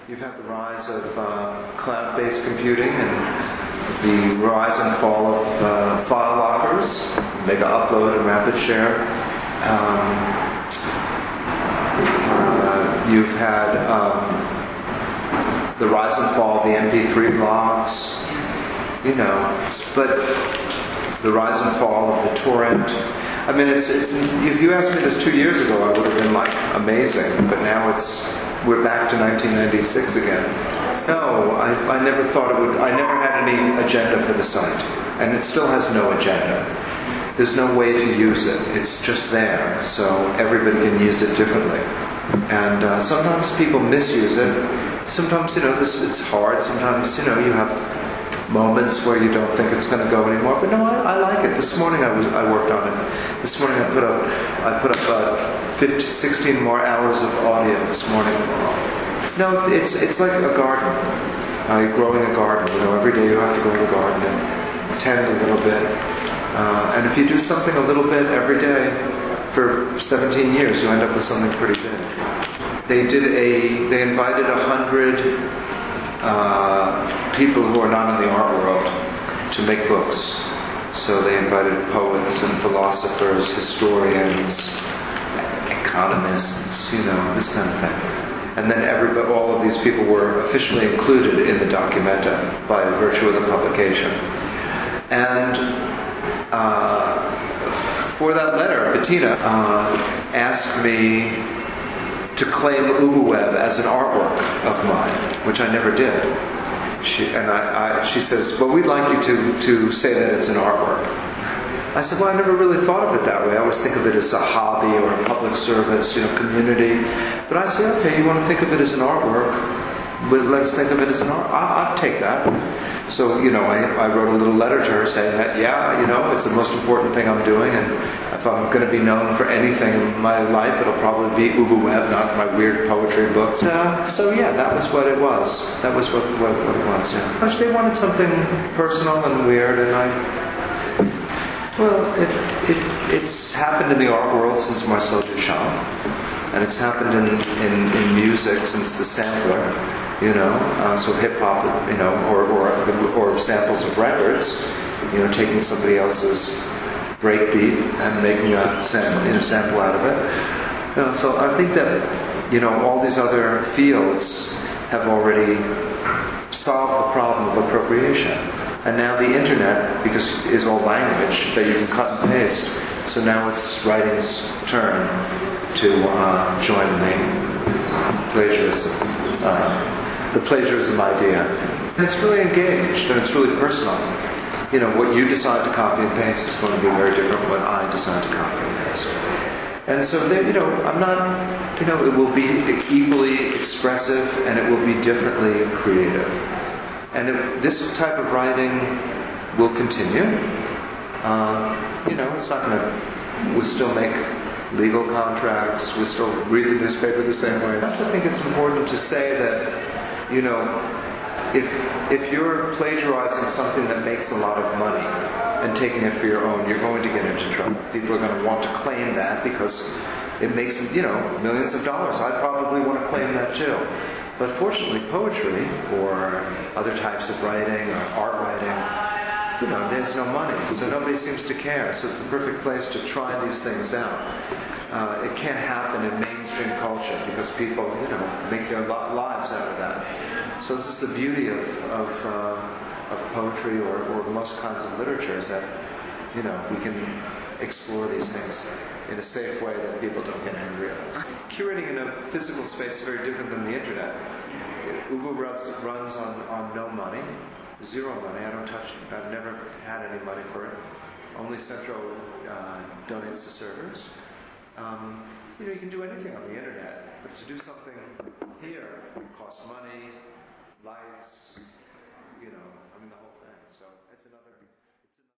You've had the rise of cloud-based computing and the rise and fall of file lockers, mega upload and rapid share. You've had the rise and fall of the MP3 blogs, you know, but the rise and fall of the torrent. I mean, it's if you asked me this 2 years ago, I would have been like, amazing, but now we're back to 1996 again. No, I never thought it would, I never had any agenda for the site, and it still has no agenda. There's no way to use it, it's just there, so everybody can use it differently. And sometimes people misuse it, sometimes, you know, it's hard, sometimes, you know, you have moments where you don't think it's going to go anymore, but no, I like it. This morning I worked on it. This morning I put up 16 more hours of audio this morning. No, it's like a garden. Growing a garden. You know, every day you have to go in the garden and tend a little bit. And if you do something a little bit every day for 17 years, you end up with something pretty big. They invited 100 people who are not in the art world to make books. So they invited poets and philosophers, historians, economists, you know, this kind of thing. And then all of these people were officially included in the Documenta by virtue of the publication. And for that letter, Bettina asked me to claim UbuWeb as an artwork of mine, which I never did. She says, well, we'd like you to say that it's an artwork. I said, well, I never really thought of it that way. I always think of it as a hobby or a public service, you know, community. But I said, okay, you want to think of it as an artwork, but let's think of it as an art. I'll take that. So, you know, I wrote a little letter to her saying that, yeah, you know, it's the most important thing I'm doing, and if I'm going to be known for anything in my life, it'll probably be UbuWeb, not my weird poetry books. So yeah, that was what it was. That was what it was, yeah. But they wanted something personal and weird, and well, it's happened in the art world since Marcel Duchamp, and it's happened in music since the sampler, you know, so hip-hop, you know, or samples of records, you know, taking somebody else's breakbeat and making a sample out of it. You know, so I think that, you know, all these other fields have already solved the problem of appropriation. And now the internet, because is all language that you can cut and paste, so now it's writing's turn to join the plagiarism idea. And it's really engaged, and it's really personal. You know, what you decide to copy and paste is going to be very different from what I decide to copy and paste. And so, you know, I'm not, you know, it will be equally expressive, and it will be differently creative. And this type of writing will continue. You know, it's not going to, we'll still make legal contracts, we'll still read the newspaper the same way. I also think it's important to say that, you know, if you're plagiarizing something that makes a lot of money and taking it for your own, you're going to get into trouble. People are going to want to claim that because it makes, you know, millions of dollars. I probably want to claim that too. But fortunately, poetry or other types of writing or art writing, you know, there's no money, so nobody seems to care. So it's the perfect place to try these things out. It can't happen in mainstream culture because people, you know, make their lives out of that. So this is the beauty of poetry or most kinds of literature, is that, you know, we can explore these things in a safe way that people don't get angry at us. Curating in a physical space is very different than the internet. Ubu runs on no money, zero money. I don't touch it. I've never had any money for it. Only Centro donates to servers. You know, you can do anything on the internet, but to do something here costs money, lights, you know.